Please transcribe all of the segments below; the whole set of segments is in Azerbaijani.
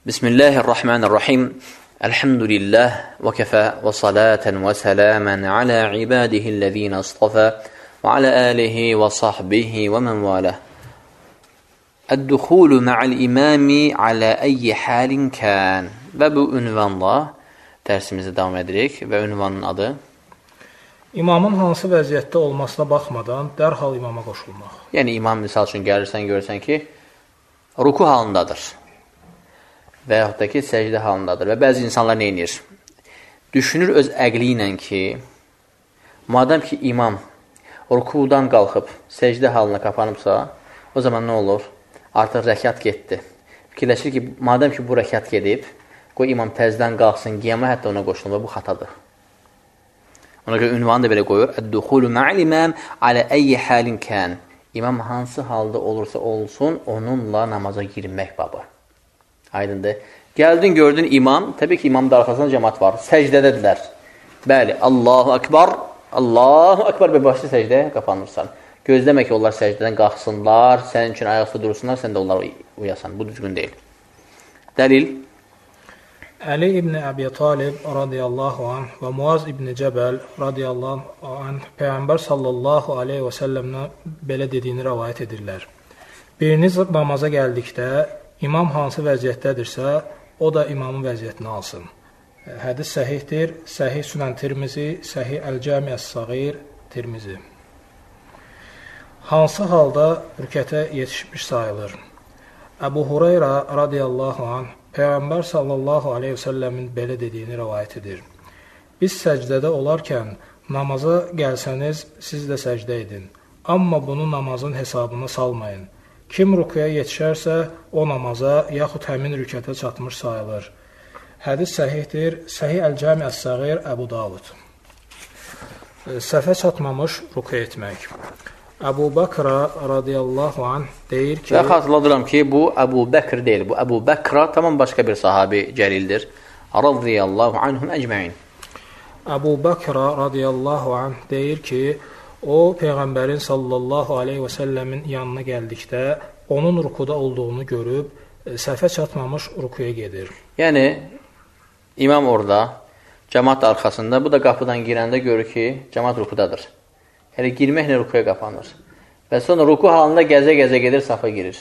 Bismillahirrahmanirrahim. Elhamdülillah ve kefa ve salaten ve selamen ala ibadihillezine istafa ve ala alihi ve sahbihi ve men valah. Ed-dukhulu ma'al imami ala ayyi halin kan. Və bu ünvanla dərsimizə davam edirik və ünvanın adı İmamın hansı vəziyyətdə olmasına baxmadan dərhal imama qoşulmaq. Yəni imam misal üçün gəlirsən, görürsən ki, ruku halındadır və yaxud da ki, səcdə halındadır və bəzi insanlar nə edir? Düşünür öz əqli ilə ki, madəm ki, imam rukudan qalxıb səcdə halına qapanıbsa, o zaman nə olur? Artıq rəkat getdi. Fikirləşir ki, madəm ki, bu rəkat gedib, qoy imam təzdən qalxsın, qiyama hətta ona qoşulur və bu xatadır. Ona görə ünvanı da belə qoyur. Ed-dukhulu ma'al imam ala ayyi halin kan. İmam hansı halda olursa olsun, onunla namaza girmək babı. Aydındır. Gəldin, gördün imam, təbii ki, imamın arxasında cəmat var. Səcdədədirlər. Bəli, Allahu Akbar, Allahu Akbar və başlı səcdəyə qapanırsan. Gözləmə ki, onlar səcdədən qalxsınlar, sənin üçün ayaqda dursunlar, sən də onları uyasan. Bu düzgün deyil. Dəlil. Əli ibn Əbi Talib radiyallahu anh və Muaz ibn Cəbəl radiyallahu anh Peyğəmbər sallallahu aleyhi və səlləmdən belə dediyini rəvayət edirlər. Biriniz namaza gəldikdə İmam hansı vəziyyətdədirsə, o da imamın vəziyyətini alsın. Hədis səhihdir. Səhih Sünən Tirmizi, Səhih Əl-Cami Əs-Səğir Tirmizi. Hansı halda rükətə yetişmiş sayılır? Əbu Hureyra radiyallahu anh Peyğəmbər sallallahu aleyhi və səlləmin belə dediyini rəvayət edir. Biz səcdədə olarkən namaza gəlsəniz, siz də səcdə edin. Amma bunu namazın hesabına salmayın. Kim rukuya yetişərsə, o namaza, yaxud həmin rükətə çatmış sayılır. Hədis səhihdir. Səhih Əl-Cami Əs-Səğir Əbu Davud. Səhvə çatmamış rukuya etmək. Əbu Bəkra radiyallahu anh deyir ki... Və xatırladıram ki, bu Əbu Bəkr deyil. Bu Əbu Bəkra tamam başqa bir sahabi cəlildir. Radiyallahu anhum əcməin. Əbu Bəkra radiyallahu anh deyir ki, o, Peyğəmbərin sallallahu aleyhi və səlləmin yanına gəldikdə, onun rukuda olduğunu görüb, səhvə çatmamış rukuya gedir. Yəni, imam orada, cəmat arxasında, bu da qapıdan girəndə görür ki, cəmat rukudadır. Yəni, girməklə rukuya qapanır. Və sonra ruku halında gəzə-gəzə gedir, safa girir.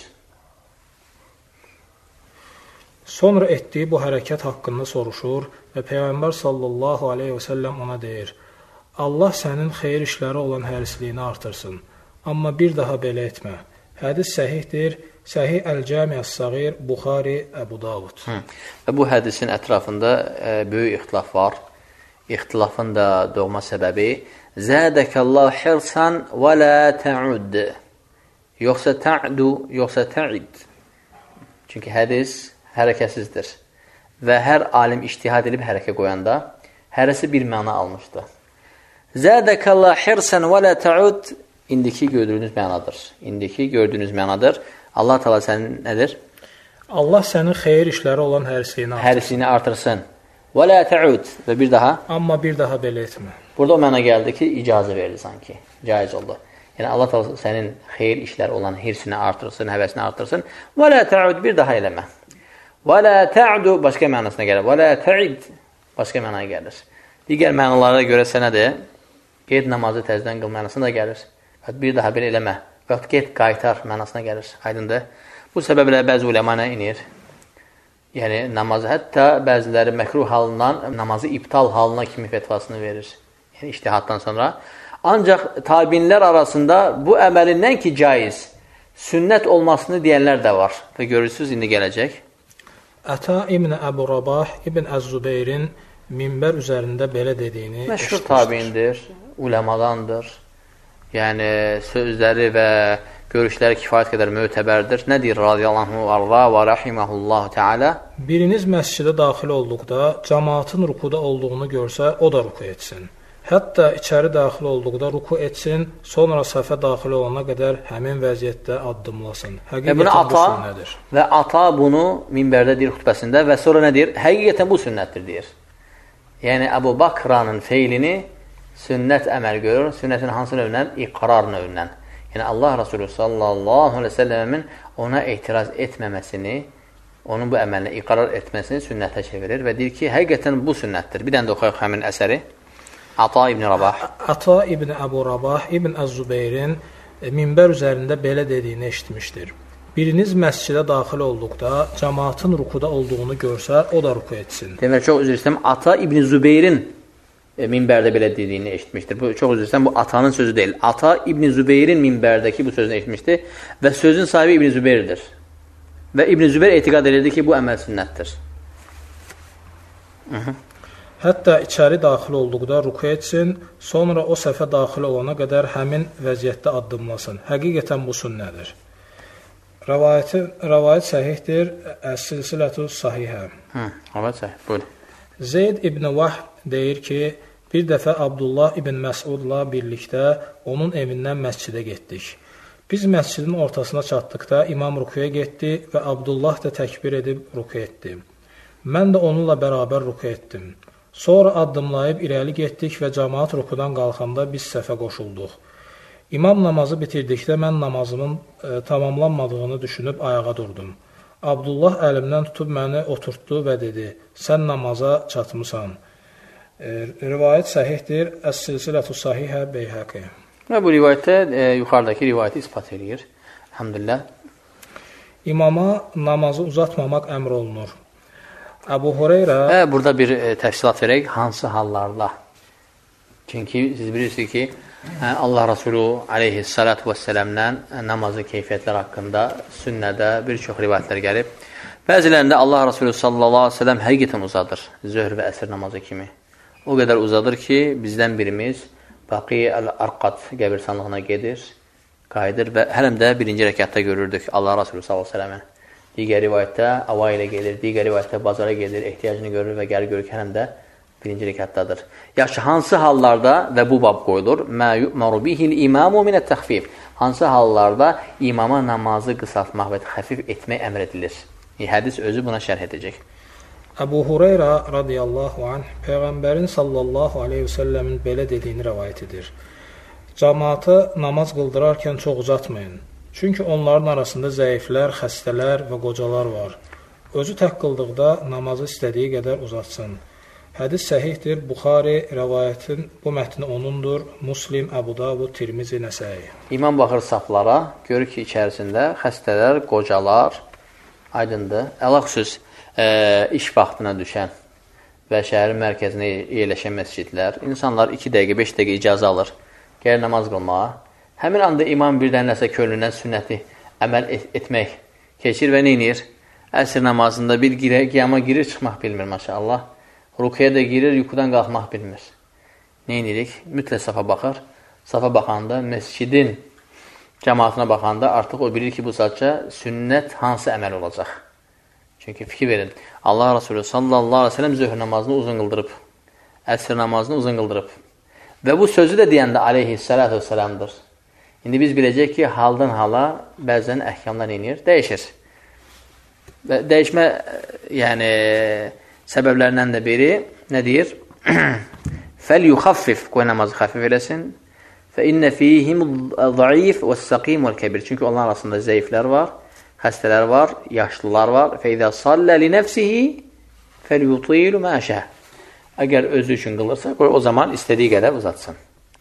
Sonra etdiyi bu hərəkət haqqında soruşur və Peyğəmbər sallallahu aleyhi və səlləm ona deyir, Allah sənin xeyir işləri olan hərisliyini artırsın. Amma bir daha belə etmə. Hədis səhihdir. Səhih Əl-Cami Əs-Səğir Buxari Əbu Davud. Və bu hədisin ətrafında böyük ixtilaf var. İxtilafın da doğma səbəbi Zədəkəllahu hirsan və la tə'ud. Yoxsa ta'du, yoxsa ta'id. Çünki hədis hərəkəsizdir. Və hər alim ictihad edib hərəkə qoyanda hərəsi bir məna almışdı. Zədəkəllah hirsən və lə tə'ud. İndiki gördüyünüz mənadır. İndiki gördüyünüz mənadır. Allah Teala sənin nədir? Allah sənin xeyir işləri olan hərisliyini artırsın. Hərisliyini artırsın. Və lə tə'ud. Və bir daha? Amma bir daha belə etmə. Burada o məna gəldi ki, icazə verdi sanki. Caiz oldu. Yəni Allah Teala sənin xeyir işləri olan hirsini artırsın, həvəsini artırsın. Və lə tə'ud. Bir daha eləmə. Və lə tə'udu başqa mənasına gəlir. Və lə tə'id başqa mənaya gəlir. Digər mənalara görə sənədir. Qeyd namazı təzdən qıl mənasına da gəlir. Və bir daha belə eləmə. Və qeyd qaytar mənasına gəlir. Aydındır. Bu səbəblə bəzi uləma nə inir? Yəni, namazı hətta bəziləri məkruh halından namazı iptal halına kimi fetvasını verir. Yəni, iştihaddan sonra. Ancaq tabinlər arasında bu əməlin nəinki caiz, sünnət olmasını deyənlər də var. Və görürsünüz, indi gələcək. Əta İbn Əbu Rabah İbn Əz-Zübeyrin minbər üzərində belə dediyini məşhur tabindir, uləmadandır. Yəni, sözləri və görüşləri kifayət qədər mötəbərdir. Nə deyir? Radiyallahu Allah və rahiməhullahu teala. Biriniz məscidə daxil olduqda, cəmaatın rukuda olduğunu görsə, o da ruku etsin. Hətta içəri daxil olduqda ruku etsin, sonra səfə daxil olana qədər həmin vəziyyətdə addımlasın. Həqiqətən bu sünnədir. Və ata bunu minbərdə deyir xutbəsində və sonra nə deyir? Həqiqətən bu sünnətdir deyir. Yəni, Əbu Bakranın feylini sünnət əməl görür. Sünnətin hansı növündən? İqrar növündən. Yəni, Allah Resulü sallallahu aleyhi və səlləmin ona etiraz etməməsini onun bu əməlinə iqrar etməsini sünnətə çevirir və deyir ki, həqiqətən bu sünnətdir. Bir dənə də oxuyaq həmin əsəri. Ata ibn Rabah. Ata ibn Əbu Rabah ibn Az-Zubeyrin minbər üzərində belə dediyini eşitmişdir. Biriniz məscidə daxil olduqda cəmaatın rukuda olduğunu görsə, o da ruku etsin. Demək, çox üzr istəyirəm. Ata ibn Zübeyrin minbərdə belə dediyini eşitmişdir. Bu, çox üzr istəyirəm, bu atanın sözü deyil. Ata ibn Zübeyrin minbərdəki bu sözünü eşitmişdir və sözün sahibi ibn Zübeyirdir. Və ibn Zübeyr etiqad edirdi ki, bu əməl sünnətdir. Hətta içəri daxil olduqda ruku etsin, sonra o səfə daxil olana qədər həmin vəziyyətdə addımlasın. Həqiqətən bu sünnədir. Rəvayət səhihdir, Əs-Silsilətü Sahihə. Rəvayət səhih, buyur. Zeyd ibn Vahb deyir ki, bir dəfə Abdullah ibn Məsudla birlikdə onun evindən məscidə getdik. Biz məscidin ortasına çatdıqda imam rukuya getdi və Abdullah da təkbir edib ruku etdi. Mən də onunla bərabər ruku etdim. Sonra addımlayıb irəli getdik və cəmaat rukudan qalxanda biz səfə qoşulduq. İmam namazı bitirdikdə mən namazımın tamamlanmadığını düşünüb ayağa durdum. Abdullah əlimdən tutub məni oturtdu və dedi, sən namaza çatmısan. Rivayət səhihdir, Əs-Silsilətü Sahihə Beyhəqi. Və bu rivayətdə yuxarıdakı rivayəti ispat edir. Elhamdülillah. İmama namazı uzatmamaq əmr olunur. Əbu Hüreyrə... Burada bir təfsilat verək, hansı hallarla? Çünki siz bilirsiniz ki, Allah Rasulü aleyhissalatu vəssələmdən namazı keyfiyyətlər haqqında sünnədə bir çox rivayətlər gəlib. Bəzilərində Allah Rasulü sallallahu aleyhi ve sellem həqiqətən uzadır, zöhr və əsr namazı kimi. O qədər uzadır ki, bizdən birimiz Baqi Əl-Arqad qəbirstanlığına gedir, qayıdır və hələm də birinci rəkətdə görürdük Allah Rasulü sallallahu aleyhi ve sellemə. Digər rivayətdə ava ilə gedir, digər rivayətdə bazara gedir, ehtiyacını görür və gəlir görür ki, hələm də birinci rəkətdadır. Yaxşı, hansı hallarda və bu bab qoyulur? Mə yu'maru bihil imamu minət təxfif. Hansı hallarda imama namazı qısaltmaq və xəfif etmək əmr edilir? Hədis özü buna şərh edəcək. Əbu Hüreyrə radiyallahu anh Peyğəmbərin sallallahu aleyhi ve səlləmin belə dediyini rəvayət edir. Cəmaatı namaz qıldırarkən çox uzatmayın. Çünki onların arasında zəiflər, xəstələr və qocalar var. Özü tək qıldıqda namazı istədiyi qədər uzatsın. Hədis səhihdir, Buxari rəvayətin bu mətni onundur, Muslim, Əbu Davud, Tirmizi, Nəsəi. İmam baxır saflara, görür ki, içərisində xəstələr, qocalar, aydındır. Əlaqsüz iş vaxtına düşən və şəhərin mərkəzinə yerləşən məscidlər, insanlar 2 dəqiqə, 5 dəqiqə icazə alır, gəlir namaz qılmağa. Həmin anda imam birdən nəsə könlündən sünnəti əməl etmək keçir və neynir? Əsr namazında bir qiyama girir, çıxmaq bilmir, maşallah. Rukuya da girir, yuxudan qalxmaq bilmir. Neynirik? Mütləq safa baxır. Safa baxanda, məscidin cəmaatına baxanda artıq o bilir ki, bu saatca sünnət hansı əməl olacaq. Çünki fikir verin, Allah Rasulü sallallahu aleyhi ve sellem zöhr namazını uzun qıldırıb, əsr namazını uzun qıldırıb. Və bu sözü də deyəndə aleyhissalatu vesselamdır. İndi biz biləcək ki, haldan hala bəzən əhkamlar neynir? Dəyişir. Və dəyişmə səbəblərindən də biri nə deyir? فَلْيُخَفِّفْ qoy namazı xəfif eləsin. فَإِنَّ فِيهِمُ الضَّعِيفِ وَالسَّقِيمُ وَالْكَبِرِ Çünki onlar arasında zəiflər var, xəstələr var, yaşlılar var. فَإِذَا صَلَّ لِنَفْسِهِ فَلْيُطِيلُ مَا شَاءَ Əgər özü üçün qılırsa, qoy o zaman istədiyi qədər uzatsın.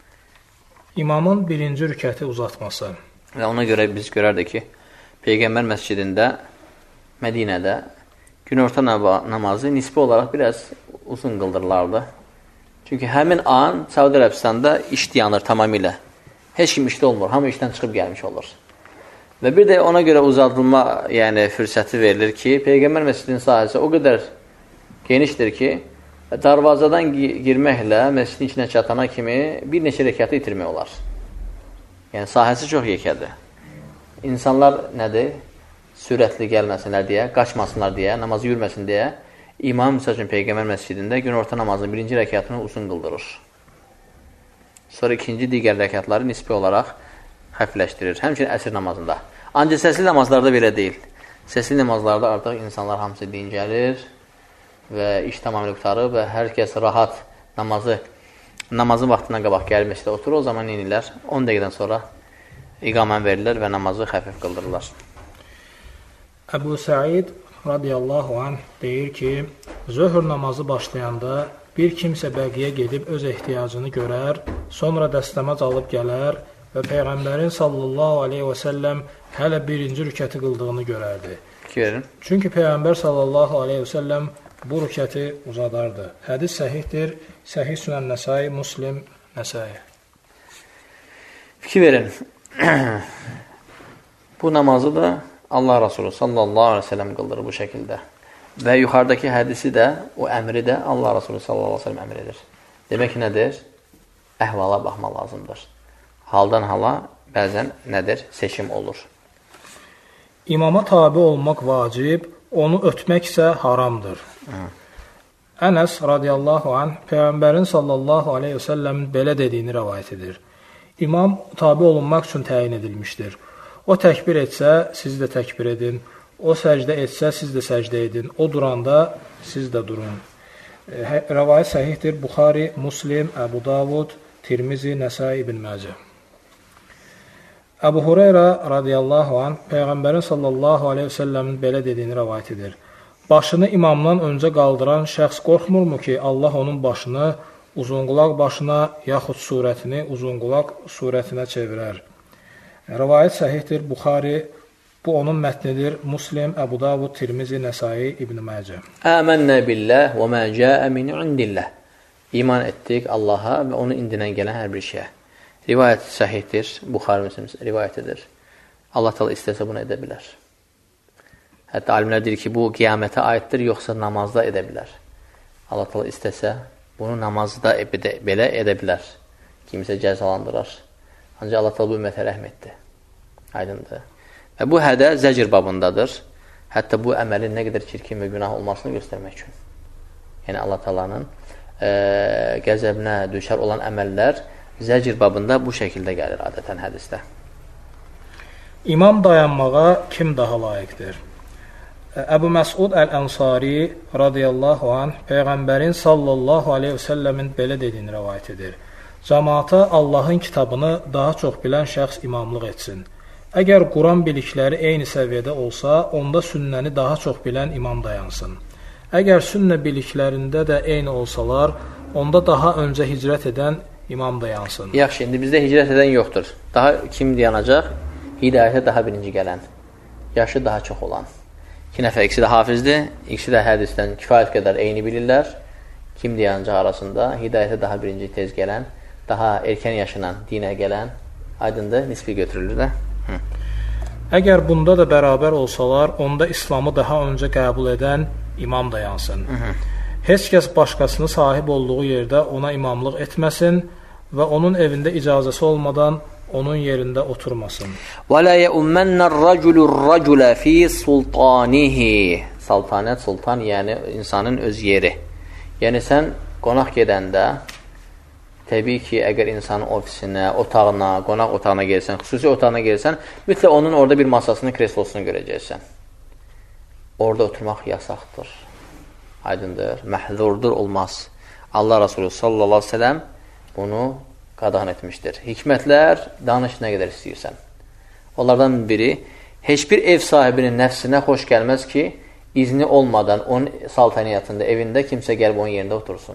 İmamın birinci rükəti uzatması. Və ona görə biz görərdik ki, Peyğəmbər məscidində, Mədinədə günorta namazı nisbi olaraq biraz uzun qıldırılardı. Çünki həmin an Səudi Ərəbistanda iş dayanır tamamilə. Heç kim işdə olmur, hamı işdən çıxıb gəlmiş olur. Və bir də ona görə uzadılma fürsəti verilir ki, Peyğəmbər məscidinin sahəsi o qədər genişdir ki, darvazadan girməklə məscidin içinə çatana kimi bir neçə rəkatı itirmək olar. Yəni, sahəsi çox yekədir. İnsanlar nədir? Sürətli gəlməsinlər deyə, qaçmasınlar deyə, namazı yürməsin deyə, imam misal üçün Peyğəmbər məscidində günorta namazının birinci rəkatını uzun qıldırır. Sonra ikinci digər rəkatları nisbi olaraq xəfifləşdirir. Həmçinin əsr namazında. Ancaq səsli namazlarda belə deyil. Səsli namazlarda artıq insanlar hamısı dincəlir və iş tamamilə qutarıb və hər kəs rahat namazın vaxtından qabaq gəlib məscidə oturur. O zaman neynirlər? 10 dəqiqədən sonra iqamən verirlər və namazı xəfif qıldırırlar. Əbu Səid radiyallahu anh deyir ki, zöhr namazı başlayanda bir kimsə bəqiyə gedib öz ehtiyacını görər, sonra dəstəmaz alıb gələr və Peyğəmbərin sallallahu aleyhi və səlləm hələ birinci rükəti qıldığını görərdi. Görün. Çünki Peyğəmbər sallallahu aleyhi və səlləm bu rükəti uzadardı. Hədis səhihdir. Səhih Sünən Nəsai, Muslim, Nəsai. Fikir verin. Bu namazı da Allah Resulü sallallahu aleyhi ve sellem qıldırır bu şəkildə. Və yuxarıdakı hədisi də, o əmri də Allah Resulü sallallahu aleyhi ve sellem əmridir. Demək ki, nədir? Əhvala baxma lazımdır. Haldan hala bəzən nədir? Seçim olur. İmama tabi olmaq vacib, onu ötmək isə haramdır. Ənəs radiyallahu anh Peyğəmbərin sallallahu aleyhi ve səlləmin belə dediyini rəvayət edir. İmam tabi olunmaq üçün təyin edilmişdir. O təkbir etsə, siz də təkbir edin. O səcdə etsə, siz də səcdə edin. O duranda, siz də durun. Rəvayət səhihdir. Buxari, Muslim, Əbu Davud, Tirmizi, Nəsai, İbn Məcə. Əbu Hureyra radiyallahu anh Peyğəmbərin sallallahu aleyhi ve səlləmin belə dediyini rəvayət edir. Başını imamdan öncə qaldıran şəxs qorxmurmu ki, Allah onun başını uzunqulaq başına yaxud surətini uzunqulaq surətinə çevirər. Rəvayət səhihdir. Buxari, bu onun mətnidir. Muslim, Əbu Davud, Tirmizi, Nəsai, İbn Məcə. Əmənnə billəh və mə cəə min indilləh. İman etdik Allaha və onun indindən gələn hər bir şeyə. Rivayət səhihdir. Buxari, Müslim rivayət edir. Allah təala istəsə bunu edə bilər. Hətta alimlər deyir ki, bu qiyamətə aiddir, yoxsa namazda edə bilər. Allah təala istəsə bunu namazda belə edə bilər. Kimsə cəzalandırar. Ancaq Allah təala bu ümmətə rəhm etdi. Aydındır. Və bu hədə zəcr babındadır. Hətta bu əməlin nə qədər çirkin və günah olmasını göstərmək üçün. Yəni Allah təalanın qəzəbinə düşər olan əməllər zəcr babında bu şəkildə gəlir adətən hədisdə. İmam dayanmağa kim daha layiqdir? Əbu Məsud Əl-Ənsari radiyallahu anh Peyğəmbərin sallallahu aleyhi və səlləmin belə dediyini rəvayət edir. Cəmaata Allahın kitabını daha çox bilən şəxs imamlıq etsin. Əgər Quran bilikləri eyni səviyyədə olsa, onda sünnəni daha çox bilən imam dayansın. Əgər sünnə biliklərində də eyni olsalar, onda daha öncə hicrət edən imam dayansın. Yaxşı, indi bizdə hicrət edən yoxdur. Daha kim dayanacaq? Hidayətə daha birinci gələn, yaşı daha çox olan. 2 nəfər, ikisi də hafizdir, ikisi də hədisdən kifayət qədər eyni bilirlər. Kim dayanacaq arasında? Hidayətə daha birinci tez gələn, daha erkən yaşanan dinə gələn, aydındır, nisbi götürülür də. Əgər bunda da bərabər olsalar, onda İslamı daha öncə qəbul edən imam dayansın. Heç kəs başqasını sahib olduğu yerdə ona imamlıq etməsin və onun evində icazəsi olmadan onun yerində oturmasın. وَلَا يَؤْمَنَّ الرَّجُلُ الرَّجُلَ فِي سُلْطَانِهِ Saltanət, sultan, yəni insanın öz yeri. Yəni sən qonaq gedəndə, təbii ki, əgər insanın ofisinə, otağına, qonaq otağına gelsən, xüsusi otağına gelsən, mütləq onun orada bir masasını, kreslosunu görəcəksən. Orada oturmaq yasaqdır. Aydındır, məhzurdur, olmaz. Allah Resulü sallallahu aleyhi ve sellem bunu qadağan etmişdir. Hikmətlər, danış nə qədər istəyirsən. Onlardan biri, heç bir ev sahibinin nəfsinə xoş gəlməz ki, izni olmadan onun saltaniyatında, evində kimsə gəlib onun yerində otursun.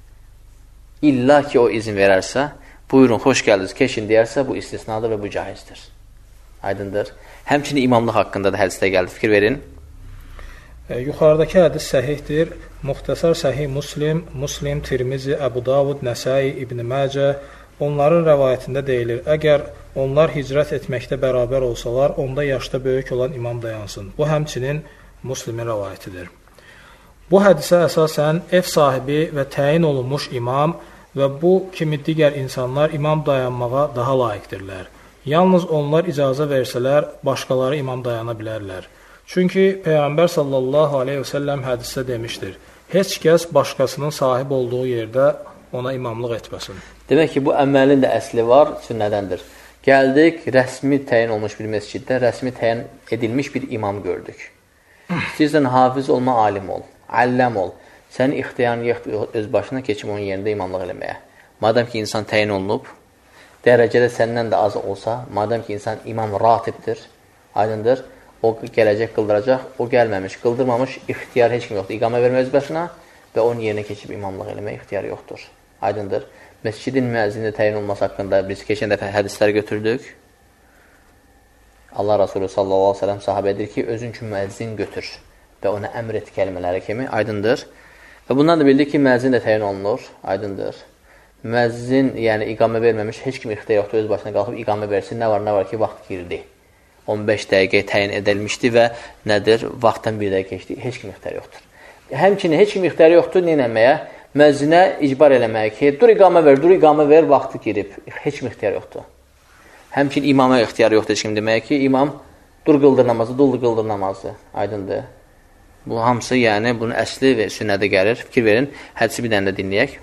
İlla ki, o izin verərsə, buyurun, xoş gəldiniz, keçin deyərsə, bu istisnadır və bu caizdir. Aydındır. Həmçinin imamlıq haqqında da hədisdə gəldi. Fikir verin. Yuxarıdakı hədis səhihdir. Muxtasar səhih Muslim, Muslim, Tirmizi, Əbu Davud, Nəsai, İbn Məcə, onların rəvayətində deyilir, əgər onlar hicrət etməkdə bərabər olsalar, onda yaşda böyük olan imam dayansın. Bu həmçinin Muslimin rəvayətidir. Bu hədisə əsasən ev sahibi və təyin olunmuş imam və bu kimi digər insanlar imam dayanmağa daha layiqdirlər. Yalnız onlar icazə versələr, başqaları imam dayana bilərlər. Çünki Peyğəmbər sallallahu aleyhi və səlləm hədisdə demişdir, heç kəs başqasının sahib olduğu yerdə ona imamlıq etməsin. Demək ki, bu əməlin də əsli var, sünnədəndir. Gəldik, rəsmi təyin olmuş bir məsciddə, rəsmi təyin edilmiş bir imam gördük. İstəyirsən, hafiz olma, alim ol, alləm ol. Sənin ixtiyarın yoxdur, öz başına keçib onun yerində imamlıq eləməyə. Madəm ki, insan təyin olunub, dərəcədə səndən də az olsa, madəm ki, insan imam ratibdir, aydındır, o gələcək qıldıracaq, o gəlməmiş, qıldırmamış ixtiyar heç kim yoxdur. İqamə vermək öz başına və onun yerinə keçib imamlıq eləmək ixtiyar yoxdur. Aydındır. Məscidin müəzzini təyin olması haqqında biz keçən dəfə hədislər götürdük. Allah Rasulü sallallahu aleyhi ve sellem sahabə edir ki, özün üçün müəzzin götür və ona əmr et kəlmələri kimi. Aydındır. Və bundan da bildik ki, müəzzin də təyin olunur. Aydındır. Müəzzin, yəni iqamə verməmiş, heç kim ixtiyar yoxdur, öz başına qalxıb iqamə versin. Nə var ki, vaxt girdi. 15 dəqiqə təyin edilmişdi və nədir? Vaxtdan bir dəqiqə keçdi. Heç kim ixtiyar yoxdur. Həmçinin heç kim ixtiyar yoxdur, nə eləməyə? Müəzzinə icbar eləməyə ki, dur iqamə ver, vaxtı girib. Heç kim ixtiyar yoxdur. Həmçinin imama ixtiyar yoxdur, heç kim deməyə ki, imam dur qıldır namazı, duldur qıldır namazı. Aydındır. Bu hamısı, yəni, bunun əsli və sünnədə gəlir. Fikir verin, hədisi bir dənə də dinləyək.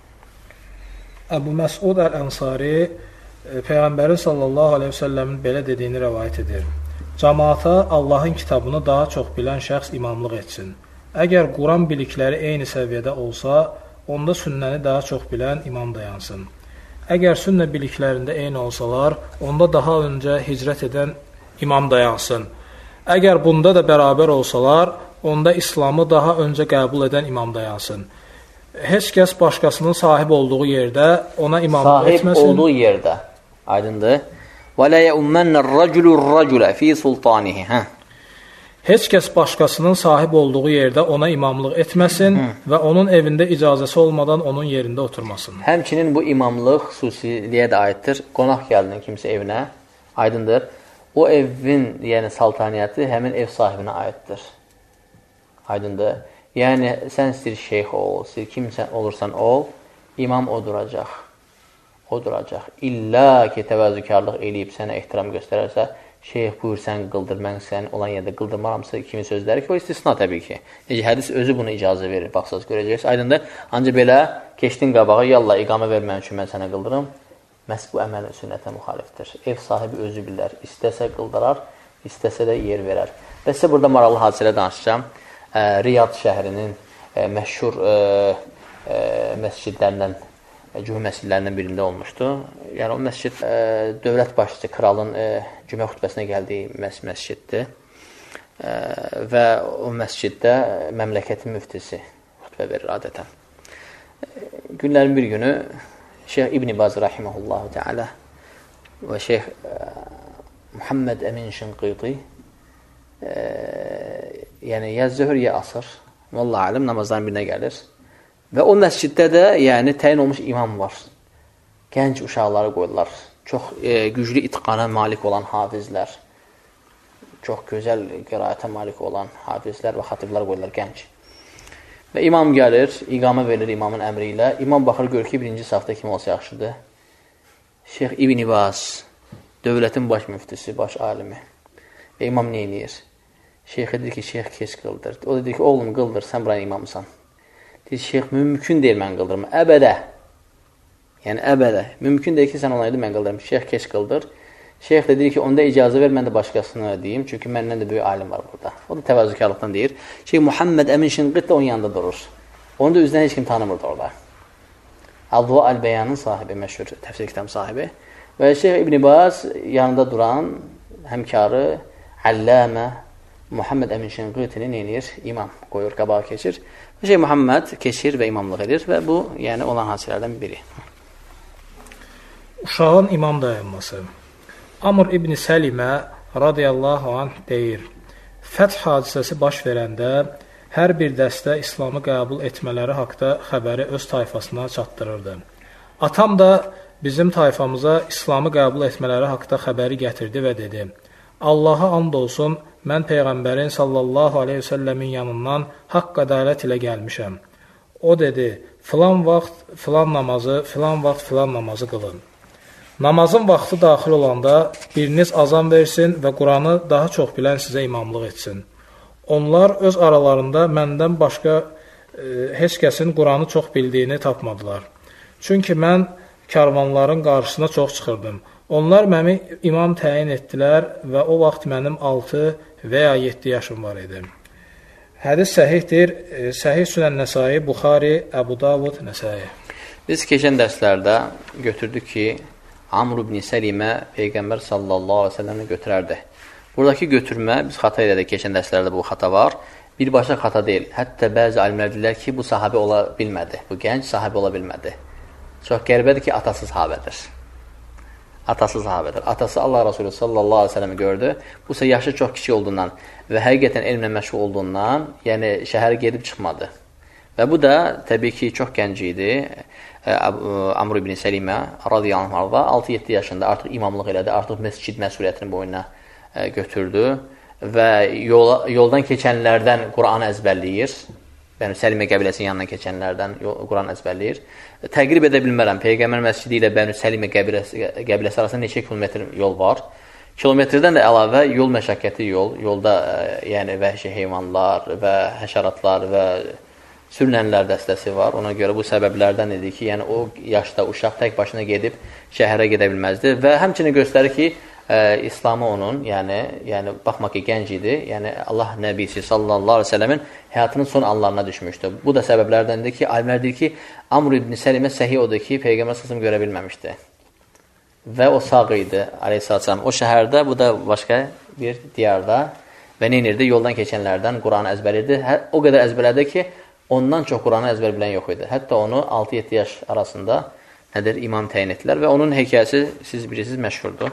Əbu Məsud Əl-Ənsari Peyğəmbərin sallallahu aleyhi ve sellemin belə dediyini rəvayət edir. Cəmaata Allahın kitabını daha çox bilən şəxs imamlıq etsin. Əgər Quran bilikləri eyni səviyyədə olsa, onda sünnəni daha çox bilən imam dayansın. Əgər sünnə biliklərində eyni olsalar, onda daha öncə hicrət edən imam dayansın. Əgər bunda da bərabər olsalar, onda İslamı daha öncə qəbul edən imam dayansın. Heç kəs başqasının sahib olduğu yerdə ona imamlıq etməsin. Sahib olduğu yerdə. Aydındır. وَلَا يَؤْمَنَّ الرَّجُلُ الرَّجُلَ فِي سُلْطَانِهِ Heç kəs başqasının sahib olduğu yerdə ona imamlıq etməsin və onun evində icazəsi olmadan onun yerində oturmasın. Həmçinin bu imamlıq xüsusiyyəyə də aiddir. Qonaq gəldin kimsə evinə, aydındır. O evin, yəni saltaniyyəti həmin ev sahibinə aiddir. Aydındır. Yəni, sən istəyir şeyx ol, istəyir kimsən olursan ol, imam o duracaq. O duracaq. İlla ki, təvəzzükarlıq eləyib sənə ehtiram göstərərsə, şeyx buyur sən qıldır, mən sən olan yerdə qıldırmaramsa kimi sözləri ki, o istisna təbii ki. Necə hədis özü bunu icazə verir, baxsaz görəcəksiniz. Aydındır. Ancaq belə keçdin qabağa, yallah iqamə vermən üçün mən sənə qıldırım. Məhz bu əməl sünnətə müxalifdir. Ev sahibi özü bilər. İstəsə qıldırar, istəsə də yer verər. Və sizə burada maraqlı hadisələ danışacağım. Riyad şəhrinin məşhur məscidlərindən, cümə məscidlərindən birində olmuşdu. Yəni, o məscid dövlət başçısı, kralın cümə xütbəsinə gəldiyi məsciddir. Və o məsciddə məmləkətin müftisi xütbə verir adətən. Günlərin bir günü Şeyh İbn Baz rahimehullahu teala və Şeyh Muhammed Əmin Şinqiti yəni ya zöhr ya asır. Vallahi alim namazların birinə gəlir. Və o məsciddə də yəni təyin olmuş imam var. Gənc uşaqları qoyurlar. Çox güclü itqana malik olan hafizlər. Çox gözəl qiraətə malik olan hafizlər və xatiblər qoyurlar gənc. Və imam gəlir, iqamə verir imamın əmri ilə. İmam baxır, görür ki, birinci safda kim olsa yaxşıdır? Şeyh İbn Baz, dövlətin baş müftisi, baş alimi. Və imam nə eləyir? Şeyx edir ki, şeyx keç qıldır. O da deyir ki, oğlum qıldır, sən buranın imamısan. Deyir, şeyx, mümkün deyil mən qıldırım. Əbədə. Yəni, əbədə. Mümkün deyil ki, sən olaydı, mən qıldırım. Şeyx keç qıldır. Şeyx də deyir ki, onda icazə ver, mən də başqasını deyim. Çünki məndən də böyük alim var burada. O da təvəzzükarlıqdan deyir. Şeyx Muhammed Əmin Şinqit də onun yanında durur. Onu da üzdən heç kim tanımırdı orada. Adva Əl-Bəyanın sahibi, məşhur təfsir kitabı sahibi. Və Şeyx İbn Baz yanında duran həmkarı Allamə Muhammed Əmin Şinqitini neyir? İmam qoyur, qabağa keçir. Şeyx Muhammed keçir və imamlıq edir və bu, yəni olan hadisələrdən biri. Uşağın imam dayanması. Amr ibn Səlimə radiyallahu anh deyir, Fəth hadisəsi baş verəndə hər bir dəstə İslamı qəbul etmələri haqda xəbəri öz tayfasına çatdırırdı. Atam da bizim tayfamıza İslamı qəbul etmələri haqda xəbəri gətirdi və dedi, Allaha and olsun, mən Peyğəmbərin sallallahu aleyhi ve səlləmin yanından haqq ədalət ilə gəlmişəm. O dedi, filan vaxt, filan namazı qılın. Namazın vaxtı daxil olanda biriniz azan versin və Quranı daha çox bilən sizə imamlıq etsin. Onlar öz aralarında məndən başqa heç kəsin Quranı çox bildiyini tapmadılar. Çünki mən karvanların qarşısına çox çıxırdım. Onlar məni imam təyin etdilər və o vaxt mənim 6 və ya 7 yaşım var idi. Hədis səhihdir. Səhih Sünən Nəsai, Buxari, Əbu Davud, Nəsai. Biz keçən dərslərdə götürdük ki, Amr ibn Səlimə Peyğəmbər sallallahu aleyhi ve sellemini götürərdi. Buradakı götürmə, biz xata elədik, keçən dərslərdə bu xata var. Birbaşa xata deyil. Hətta bəzi alimlər deyirlər ki, bu sahabə ola bilmədi. Bu gənc sahabə ola bilmədi. Çox qəribədir ki, atası sahabədir. Atası sahabədir. Atası Allah Resulü sallallahu aleyhi ve sellem gördü. Bu ise yaşı çox kiçik olduğundan və həqiqətən elmlə məşğul olduğundan, yəni şəhərə gedib çıxmadı. Və bu da təbii ki, çox gənc idi. Amr ibn Səlimə radiyallahu anh 6-7 yaşında artıq imamlıq elədi, artıq məscid məsuliyyətini boynuna götürdü və yoldan keçənlərdən Quranı əzbərləyir. Yəni Səlimə qəbiləsinin yanından keçənlərdən Quran əzbərləyir. Təqrib edə bilmərəm. Peyğəmbər məscidi ilə Bəni Səlimə qəbiləsi arasında neçə kilometr yol var. Kilometrdən də əlavə yol məşəqqətli yol. Yolda yəni vəhşi heyvanlar və həşəratlar və sürünənlər dəstəsi var. Ona görə bu səbəblərdən idi ki, yəni o yaşda uşaq tək başına gedib şəhərə gedə bilməzdi və həmçinin göstərir ki, İslamı onun, yəni baxmaq ki, gənc idi, yəni Allah Nəbisi sallallahu aleyhi ve sellemin həyatının son anlarına düşmüşdü. Bu da səbəblərdəndir ki, alimlər deyir ki, Amr ibn Səlimə səhih odur ki, Peyğəmbər sallallahu görə bilməmişdi. Və o sağ idi, aleyhissalam. O şəhərdə, bu da başqa bir diyarda və nə inirdi? Yoldan keçənlərdən Quranı əzbərlədi. O qədər əzbərlədi ki, ondan çox Quranı əzbər bilən yox idi. Hətta onu 6-7 yaş arasında imam təyin etdilər və onun hekayəsi, siz bilirsiniz, məşhurdur.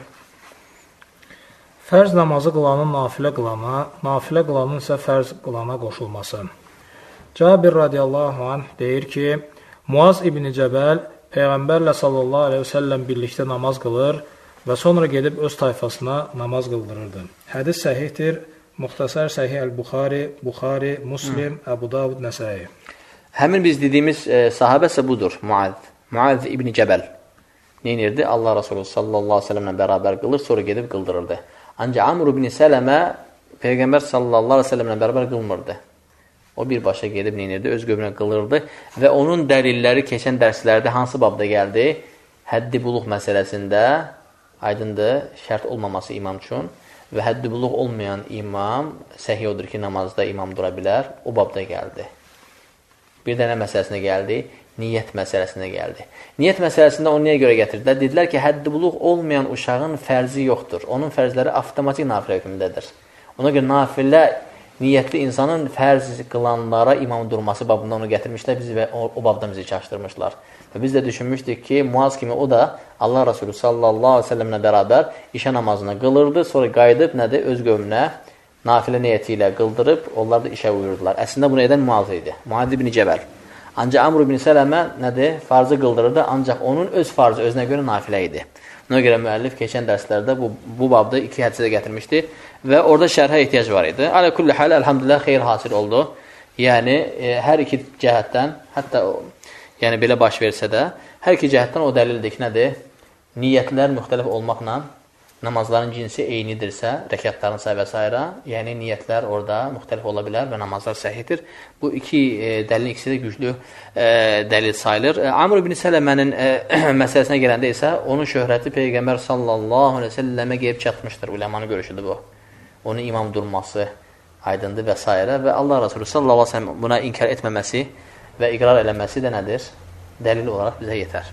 Fərz namazı qılanın nafilə qılana, nafilə qılanın isə fərz qılana qoşulması. Cabir radiyallahu anh deyir ki, Muaz ibn Cəbəl Peyğəmbərlə sallallahu aleyhi ve sellem birlikdə namaz qılır və sonra gedib öz tayfasına namaz qıldırırdı. Hədis səhihdir, Muxtasar Səhih Əl-Buxari, Buxari, Muslim, Əbu Davud, Nəsai. Həmin biz dediyimiz sahabə isə budur, Muaz ibn Cəbəl. Neynirdi? Allah Resulü sallallahu aleyhi ve sellemlə bərabər qılır, sonra gedib qıldırırdı. Ancaq Amr ibn Sələmə Peyğəmbər sallallahu aleyhi ve sellemlə bərabər qılmırdı. O birbaşa gedib neynirdi? Öz qövmünə qılırdı və onun dəlilləri keçən dərslərdə hansı babda gəldi? Həddi buluq məsələsində aydındır, şərt olmaması imam üçün və həddi buluq olmayan imam səhih odur ki, namazda imam dura bilər. O babda gəldi. Bir dənə məsələsinə gəldi. Niyyət məsələsinə gəldi. Niyyət məsələsində onu niyə görə gətirdilər? Dedilər ki, həddi buluq olmayan uşağın fərzi yoxdur. Onun fərzləri avtomatik nafilə hökmündədir. Ona görə nafilə niyyətli insanın fərz qılanlara imam durması babında onu gətirmişlər bizi və o babdan bizi çaşdırmışlar. Və biz də düşünmüşdük ki, Muaz kimi o da Allah Resulü sallallahu aleyhi ve sellemlə bərabər işə namazını qılırdı, sonra qayıdıb öz qövmünə nafilə niyyəti ilə qıldırıb, onlar da işə uyurdular. Əslində bunu edən Muaz idi. Muaz ibn Cəbəl. Ancaq Amr ibn Sələmə farzı qıldırırdı, ancaq onun öz farzı özünə görə nafilə idi. Ona görə müəllif keçən dərslərdə bu babda 2 hədisə gətirmişdi və orada şərhə ehtiyac var idi. Alə kulli hal, elhamdülillah, xeyir hasil oldu. Yəni, hər iki cəhətdən, hətta yəni belə baş versə də, hər iki cəhətdən o dəlildir ki, nədir? Niyyətlər müxtəlif olmaqla namazların cinsi eynidirsə, rəkatlarınsa və s. Yəni, niyyətlər orada müxtəlif ola bilər və namazlar səhihdir. Bu iki dəlilin ikisi də güclü dəlil sayılır. Amr ibn Sələmənin məsələsinə gələndə isə onun şöhrəti Peyğəmbər sallallahu aleyhi ve selləmə gəlib çatmışdır. Uləmanın görüşüdür bu. Onun imam durması aydındır və s. Və Allah Resulü sallallahu aleyhi ve sellem buna inkar etməməsi və iqrar eləməsi də nədir? Dəlil olaraq bizə yetər.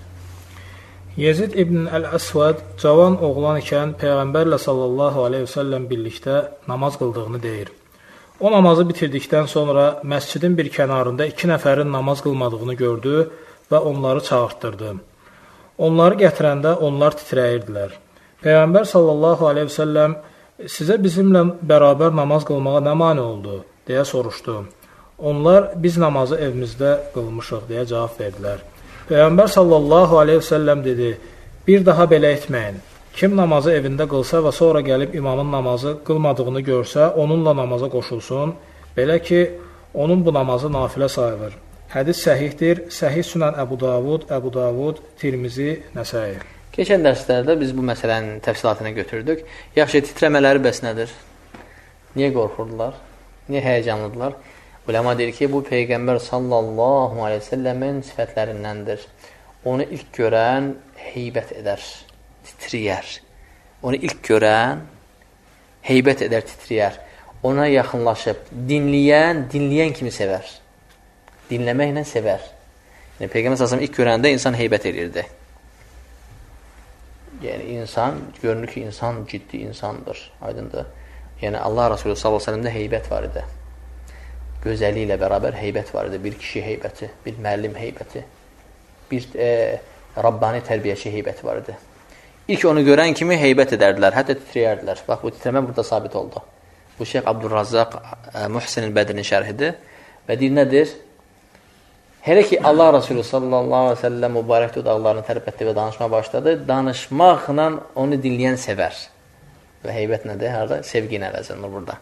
Yezid ibn Əl-Əsvad cavan oğlan ikən Peyğəmbərlə sallallahu aleyhi ve sellem birlikdə namaz qıldığını deyir. O namazı bitirdikdən sonra məscidin bir kənarında 2 nəfərin namaz qılmadığını gördü və onları çağırtdırdı. Onları gətirəndə onlar titrəyirdilər. Peyğəmbər sallallahu aleyhi ve sellem sizə bizimlə bərabər namaz qılmağa nə mane oldu, deyə soruşdu. Onlar biz namazı evimizdə qılmışıq, deyə cavab verdilər. Peyğəmbər sallallahu aleyhi ve sellem dedi, bir daha belə etməyin. Kim namazı evində qılsa və sonra gəlib imamın namazı qılmadığını görsə, onunla namaza qoşulsun. Belə ki, onun bu namazı nafilə sayılır. Hədis səhihdir. Səhih Sünən Əbu Davud, Tirmizi, Nəsai. Keçən dərslərdə biz bu məsələnin təfsilatını götürdük. Yaxşı, titrəmələri bəs nədir? Niyə qorxurdular? Niyə həyəcanlıdılar? Uləma deyir ki, bu Peyğəmbər sallallahu aleyhi ve sellemin sifətlərindəndir. Onu ilk görən heybət edər, titriyər. Onu ilk görən heybət edər, titriyər. Ona yaxınlaşıb, dinləyən kimi sevər. Dinləməklə sevər. Yəni, Peyğəmbər sallallahu ilk görəndə insan heybət edirdi. Yəni, insan, görünür ki, insan ciddi insandır, aydındır. Yəni, Allah Rasulü s.ə.v-də heybət var idi. Gözəli ilə bərabər heybət var idi. Bir kişi heybəti, bir müəllim heybəti, bir Rabbani tərbiyəçi heybəti var idi. İlk onu görən kimi heybət edərdilər, hətta titrəyərdilər. Bax, bu titrəmə burada sabit oldu. Bu Şeyx Abdurrazzaq Muhsin el-Bədrin şərhidir və deyir, nədir? Hələ ki, Allah Rasulü sallallahu aleyhi ve sellem mübarək dodaqlarını tərb etdi və danışmaya başladı. Danışmaqla onu dinləyən sevər. Və heybət nədir? Harada? Sevgi ilə əvəzlənir burada.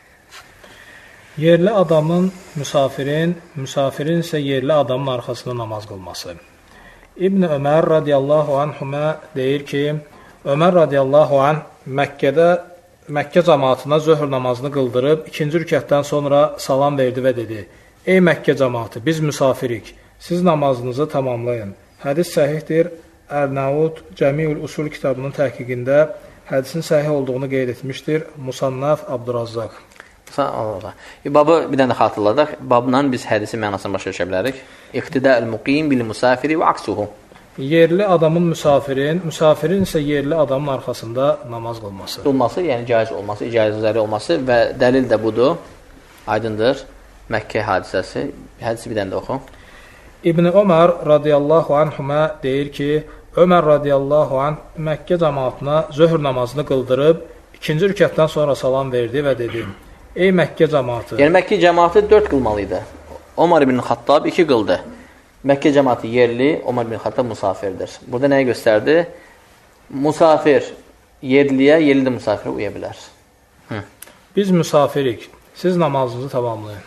Yerli adamın müsafirin isə yerli adamın arxasında namaz qılması. İbn Ömər radiyallahu anhümə deyir ki, Ömər radiyallahu anh Məkkə cəmaatına zöhr namazını qıldırıb, ikinci rükətdən sonra salam verdi və dedi, ey Məkkə cəmaatı, biz müsafirik, siz namazınızı tamamlayın. Hədis səhihdir, Ərnaud Cəmiül Usul kitabının təhqiqində hədisin səhih olduğunu qeyd etmişdir, Musannaf Abdurrazzaq. Babı bir dənə xatırladaq. Babla biz hədisin mənasını başa düşə bilərik. İqtidə'l-muqim bil-musafiri və aksuhu. Yerli adamın müsafirin isə yerli adamın arxasında namaz qılması. Qılması, yəni caiz olması, icazəli olması və dəlil də budur. Aydındır. Məkkə hadisəsi. Hədisi bir dənə də oxu. İbn Ömər radiyallahu anhümə deyir ki, Ömər radiyallahu anh Məkkə cəmaatına zöhr namazını qıldırıb, ikinci rükətdən sonra salam verdi və dedi, ey Məkkə cəmaatı. Yəni Məkkə cəmaatı 4 qılmalı idi. Ömər ibn Xattab 2 qıldı. Məkkə cəmaatı yerli, Ömər ibn Xattab musafirdir. Burada nəyi göstərdi? Musafir yerliyə, yerli də musafirə uya bilər. Biz müsafirik. Siz namazınızı tamamlayın.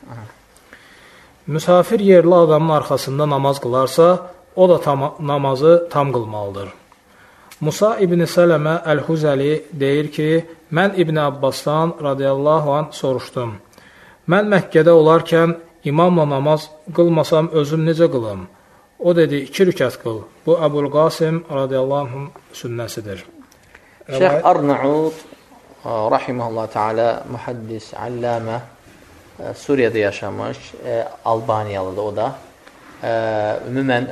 Müsafir yerli adamın arxasında namaz qılarsa, o da namazı tam qılmalıdır. Musa ibn Sələmə Əl-Huzəli deyir ki, mən İbn Abbasdan radiyallahu anh soruşdum. Mən Məkkədə olarkən imamla namaz qılmasam özüm necə qılım? O dedi, 2 rükət qıl. Bu Əbul Qasim radiyallahu anhın sünnəsidir. Şeyx Arnaud rahimehullah teala muhaddis, allamə, Suriyada yaşamış, Albaniyalıdır o da. Ümumən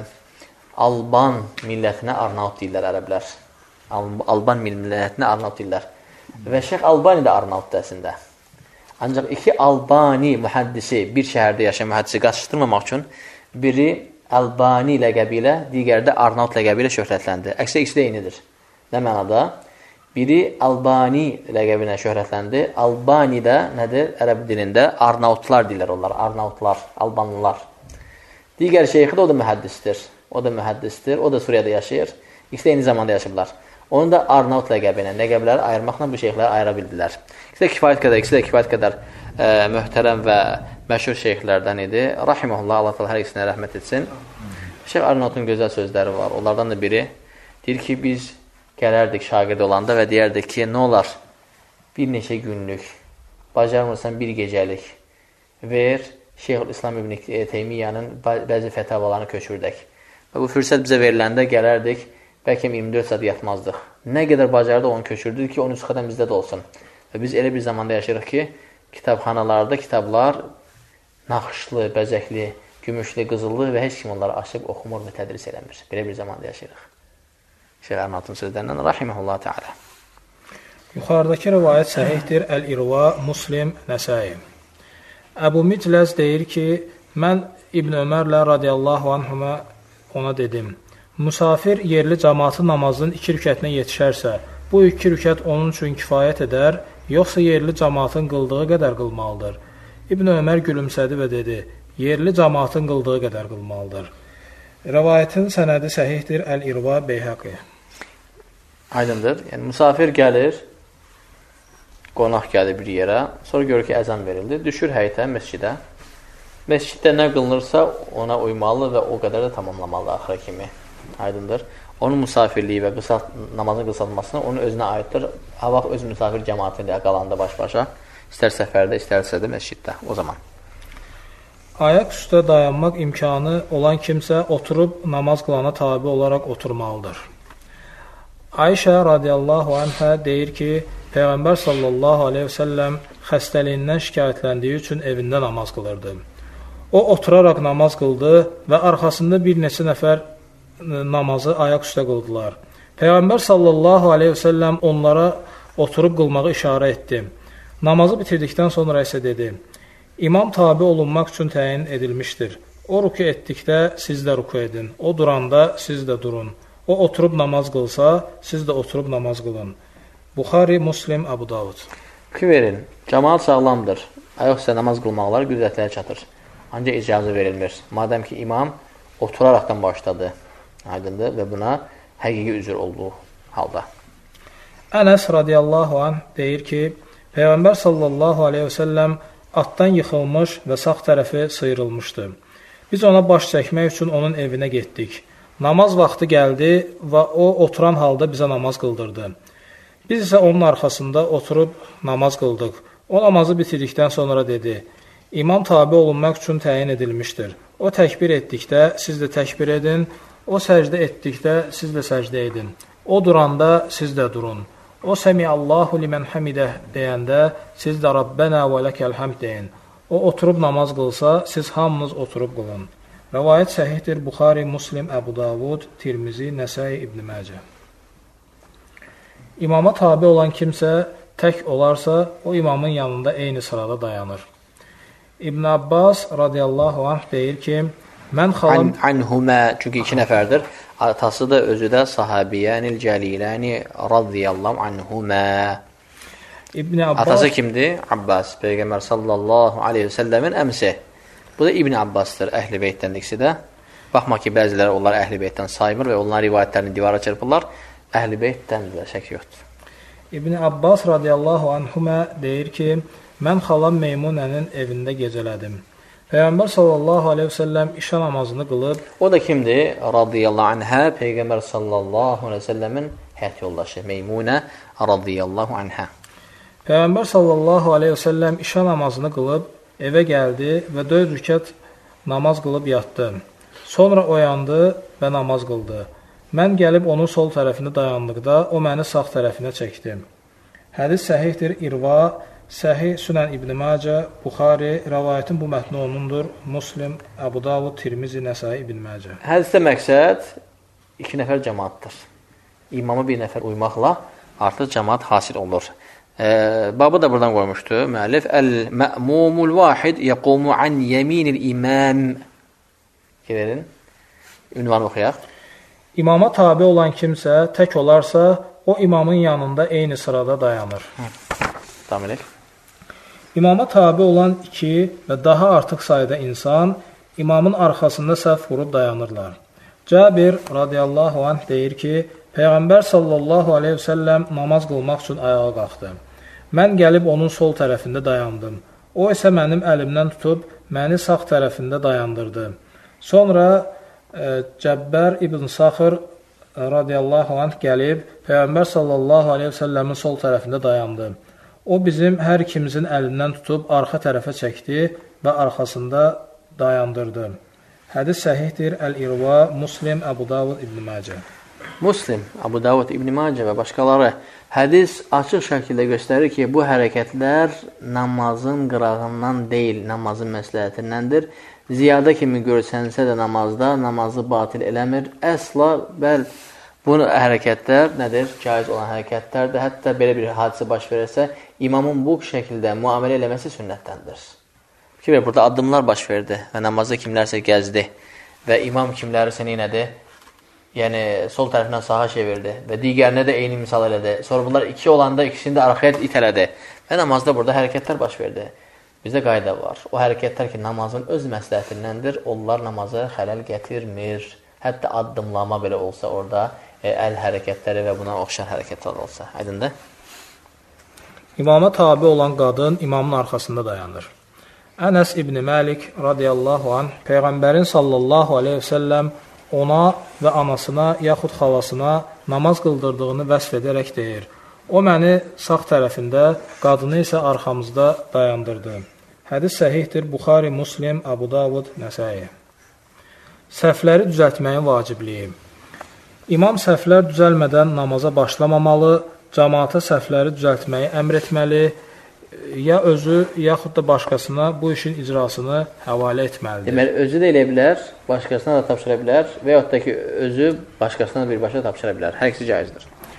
Alban millətinə Arnaud deyirlər ərəblər. Alban millətinə Arnaud deyirlər. Və Şeyx Albani də Arnauddur əslində. Ancaq 2 Albani mühəddisi, bir şəhərdə yaşayan mühəddisi qaçışdırmamaq üçün biri Albani ləqəbi ilə, digəri də Arnaud ləqəbi ilə şöhrətləndi. Əksər ikisi də eynidir. Nə mənada? Biri Albani ləqəbi ilə şöhrətləndi. Albani də nədir? Ərəb dilində Arnaudlar deyirlər onlar. Arnaudlar, Albanlılar. Digər şeyxi də o da mühəddisdir. O da Suriyada yaşayır. İkisi də eyni zamanda yaşayıblar. Onu da Arnaud ləqəbi ilə, ləqəbləri ayırmaqla bu şeyxləri ayıra bildilər. İkisi də kifayət qədər möhtərəm və məşhur şeyxlərdən idi. Rahimehullah, Allah təala hər ikisinə rəhmət etsin. Şeyx Arnaudun gözəl sözləri var. Onlardan da biri deyir ki, biz gələrdik şagird olanda və deyərdik ki, nə olar? Bir neçə günlük, bacarmırsan bir gecəlik ver, Şeyxülislam İbn Teymiyyanın bəzi fətavalarını köçürdək. Və bu fürsət bizə veriləndə gələrdik, bəlkə 24 saat yatmazdıq. Nə qədər bacardıq onu köçürdük ki, o nüsxədən bizdə də olsun. Və biz elə bir zamanda yaşayırıq ki, kitabxanalarda kitablar naxışlı, bəzəkli, gümüşlü, qızıllı və heç kim onları açıb oxumur və tədris eləmir. Belə bir zamanda yaşayırıq. Şeyx Arnaudun sözlərindən rahimehullah teala. Yuxarıdakı rivayət səhihdir. Əl-İrva, Muslim, Nəsai. Əbu Micləz deyir ki, mən İbn Ömərlə radiyallahu anhümə ona dedim, müsafir yerli cəmaatı namazının 2 rükətinə yetişərsə, bu 2 rükət onun üçün kifayət edər, yoxsa yerli cəmaatın qıldığı qədər qılmalıdır. İbn Ömər gülümsədi və dedi, yerli cəmaatın qıldığı qədər qılmalıdır. Rəvayətin sənədi səhihdir. Əl-İrva, Beyhaqi. Aydındır. Yəni, müsafir gəlir, qonaq gəlir bir yerə, sonra görür ki, əzan verildi, düşür həyətə, məscidə. Məsciddə nə qılınırsa ona uymalı və o qədər də tamamlamalı axıra kimi. Aydındır. Onun müsafirliyi və namazın qısaltmasına onun özünə aiddir. Havaq öz müsafir cəmaatıyla qalanda baş-başa, istər səfərdə, istərsə də məsciddə o zaman. Ayaq üstə dayanmaq imkanı olan kimsə oturub namaz qılana tabi olaraq oturmalıdır. Ayşə radiyallahu anhə deyir ki, Peyğəmbər sallallahu aleyhi və səlləm xəstəliyindən şikayətləndiyi üçün evində namaz qılırdı. O oturaraq namaz qıldı və arxasında bir neçə nəfər namazı ayaq üstə qıldılar. Peyğəmbər sallallahu aleyhi və səlləm onlara oturub qılmağı işarə etdi. Namazı bitirdikdən sonra isə dedi: İmam tabi olunmaq üçün təyin edilmişdir. O ruku etdikdə siz də ruku edin. O duranda siz də durun. O oturub namaz qılsa, siz də oturub namaz qılın. Buxari, Muslim, Əbu Davud. Fikir verin, cəmaat sağlamdır. Ayaq üstə namaz qılmaqlar qüdrətlərə çatır. Ancaq icazə verilmir. Madəm ki, imam oturaraqdan başladı, aydındır və buna həqiqi üzr olduğu halda. Ənəs radiyallahu anh deyir ki, Peyğəmbər sallallahu aleyhi və səlləm atdan yıxılmış və sağ tərəfi sıyrılmışdı. Biz ona baş çəkmək üçün onun evinə getdik. Namaz vaxtı gəldi və o oturan halda bizə namaz qıldırdı. Biz isə onun arxasında oturub namaz qıldıq. O namazı bitirdikdən sonra dedi: İmam tabi olunmaq üçün təyin edilmişdir. O təkbir etdikdə siz də təkbir edin. O səcdə etdikdə siz də səcdə edin. O duranda siz də durun. O Səmiallahu limən hamidə deyəndə siz də Rabbənə və ləkəl həmd deyin. O oturub namaz qılsa, siz hamınız oturub qılın. Rəvayət səhihdir. Buxari, Muslim, Əbu Davud, Tirmizi, Nəsai, İbn Məcə. İmama tabi olan kimsə tək olarsa, o imamın yanında eyni sırada dayanır. İbn Abbas radiyallahu anh deyir ki, mən xalam... Anhumə, çünki iki nəfərdir. Atası da, özü də sahabiyənil cəliləni radiyallahu anhumə. İbn Abbas... Atası kimdir? Abbas, Peyğəmbər sallallahu aleyhi və səlləmin əmsi. Bu da İbn Abbasdır, əhl-i beytdən ikisi də. Baxma ki, bəziləri onlar əhl-i beytdən saymır və onların rivayətlərini divara çırpırlar. Əhl-i beytdəndir, şək yoxdur. İbn Abbas radiyallahu anhumə deyir ki, mən xalam Meymunənin evində gecələdim. Peyğəmbər sallallahu aleyhi və səlləm işə namazını qılıb... O da kimdir? Radiyallahu anhə, Peyğəmbər sallallahu aleyhi və səlləmin həyat yoldaşı. Meymunə radiyallahu anhə. Peyğəmbər sallallahu aleyhi və səlləm işə namazını qılıb, evə gəldi və 4 rükət namaz qılıb yatdı. Sonra oyandı və namaz qıldı. Mən gəlib onun sol tərəfində dayandıqda, o məni sağ tərəfinə çəkdi. Hədis səhihdir, İrva, Səhih, Sünən İbn Məcə, Buxari, rəvayətin bu mətni onundur, Muslim, Əbu Davud, Tirmizi, Nəsai, İbn Məcə. Hədisdə məqsəd 2 nəfər cəmaatdır. İmamı 1 nəfər uymaqla artıq cəmaat hasil olur. Babı da buradan qoymuşdu, müəllif. Əl-mə'mumul vahid yəqumu an yeminil imam. Verin, ünvanı oxuyaq. İmama tabi olan kimsə tək olarsa, o imamın yanında eyni sırada dayanır. Davam edək. İmama tabi olan 2 və daha artıq sayda insan imamın arxasında səhv qurub dayanırlar. Cabir radiyallahu anh deyir ki, Peyğəmbər sallallahu aleyhi və səlləm namaz qılmaq üçün ayağa qalxdı. Mən gəlib onun sol tərəfində dayandım. O isə mənim əlimdən tutub, məni sağ tərəfində dayandırdı. Sonra Cəbbər İbn Saxır radiyallahu anh gəlib, Peyğəmbər sallallahu aleyhi və səlləmin sol tərəfində dayandı. O bizim hər ikimizin əlindən tutub arxa tərəfə çəkdi və arxasında dayandırdı. Hədis səhihdir, Əl-İrva, Muslim, Əbu Davud, İbn Məcə. Muslim, Əbu Davud, İbn Məcə və başqaları hədis açıq şəkildə göstərir ki, bu hərəkətlər namazın qırağından deyil, namazın məsləhətindəndir. Ziyadə kimi görsənsə də namazda, namazı batil eləmir. Əsla, bu hərəkətlər nədir? Caiz olan hərəkətlərdir. Hətta belə bir hadisə baş verirsə, imamın bu şəkildə müamilə eləməsi sünnətdəndir. Fikir burada addımlar baş verdi və namazda kimlərsə gəzdi və imam kimlərisə neynədi? Yəni, sol tərəfindən sağa çevirdi və digərinə də eyni misal elədi. Sonra bunlar 2 olanda ikisini də arxaya itələdi və namazda burada hərəkətlər baş verdi. Bizdə qayda var. O hərəkətlər ki, namazın öz məsləhətindəndir, onlar namaza xələl gətirmir. Hətta addımlama belə olsa orada, əl hərəkətləri və buna oxşar hərəkətlər olsa. Aydındır? İmama tabi olan qadın imamın arxasında dayanır. Ənəs İbn Məlik radiyallahu anh, Peyğəmbərin sallallahu aleyhi və səlləm ona və anasına, yaxud xalasına namaz qıldırdığını vəsf edərək deyir. O məni sağ tərəfində, qadını isə arxamızda dayandırdı. Hədis səhihdir, Buxari, Muslim, Əbu Davud, Nəsai. Səhvləri düzəltməyin vacibliyi. İmam səhvlər düzəlmədən namaza başlamamalı, cəmaata səhvləri düzəltməyi əmr etməli, ya özü, yaxud da başqasına bu işin icrasını həvalə etməlidir. Deməli, özü də elə bilər, başqasına da tapşıra bilər və yaxud da ki, özü başqasına birbaşa tapşıra bilər. Hər ikisi caizdir.